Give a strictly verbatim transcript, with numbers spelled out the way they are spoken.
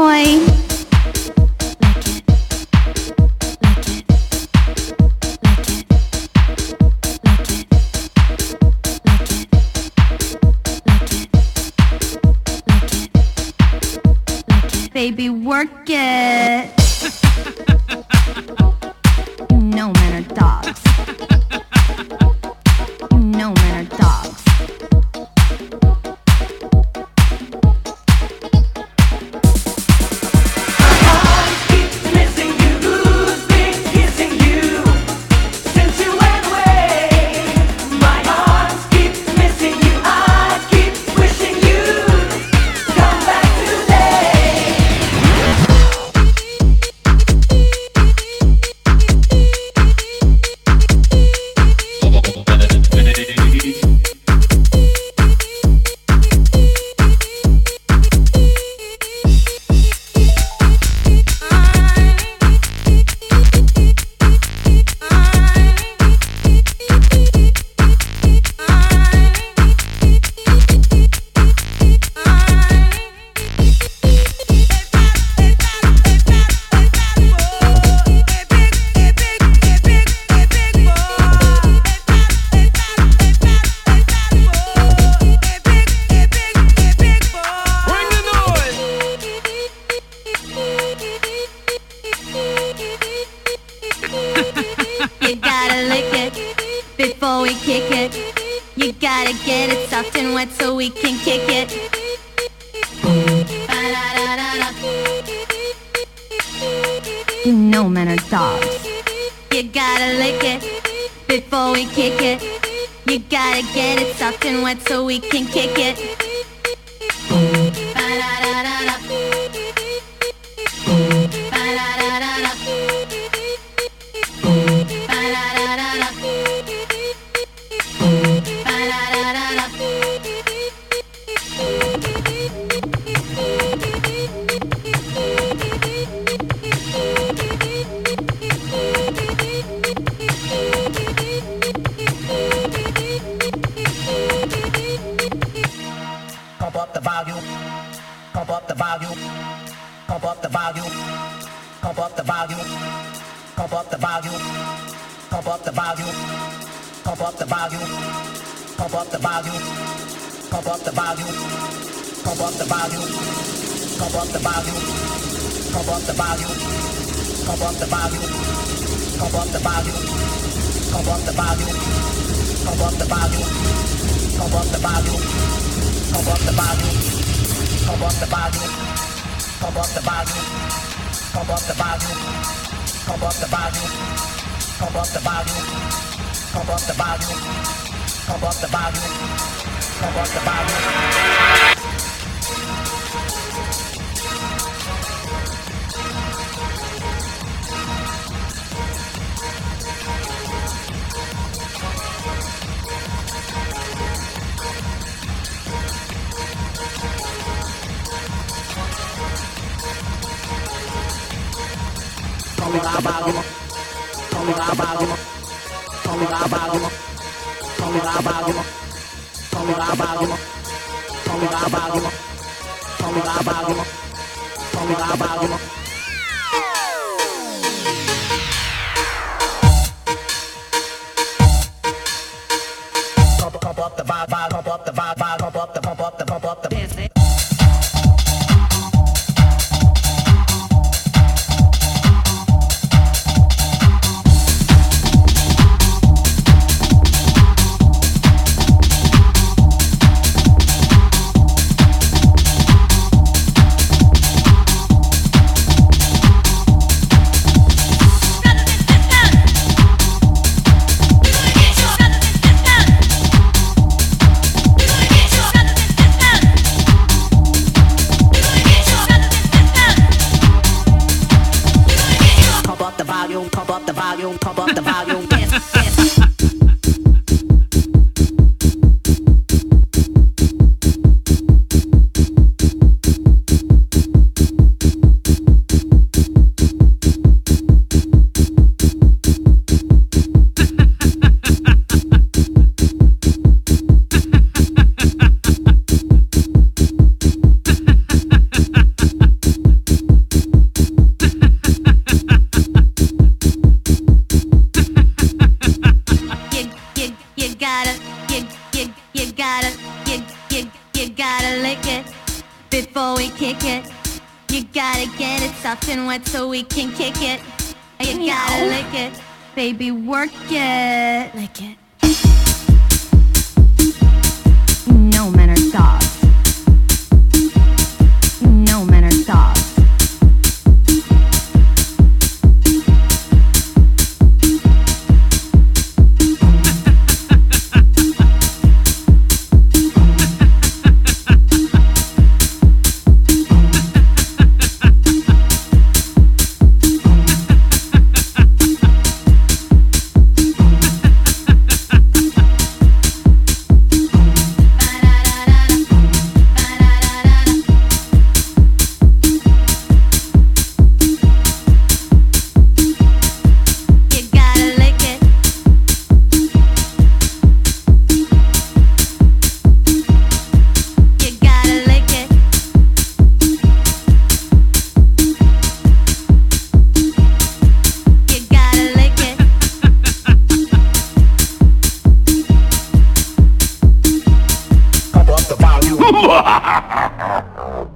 boy. Baby, work it. No men are dogs. No men are dogs. No men are dogs. You gotta lick it before we kick it. You gotta get it soft and wet so we can kick it. Ba-da-da-da-da. Ba-da-da-da-da. Ba-da-da-da-da. Ba-da-da-da-da. Pump up the volume, pump up the volume, pump up the volume, pump up the volume, pump up the volume, pump up the volume, pump up the volume, pump up the volume, pump up the volume, pump up the volume, pump up the volume, pump up the volume, pump up the volume, pump up the volume, pump up the volume, pump up the volume, pump up the volume. Pump up the volume, pump up the volume, pump up the volume, pump up the volume, pump up the volume, pump up the volume, pump up the volume, pump up the volume, pump up the volume. Pump up the volume, pump up the volume, pump up the volume, pump up the volume, pump up the volume, pump up the volume, pump up the volume, pump up the volume. Pump pump up the vibe, vibe, pump up the vibe, vibe, pump up the pump up the pump up the business. Get gotta lick it before we kick it. You gotta get it soft and wet so we can kick it. You gotta lick it, baby, work it. Lick it. No men are dogs. No men are dogs. Pump up the volume.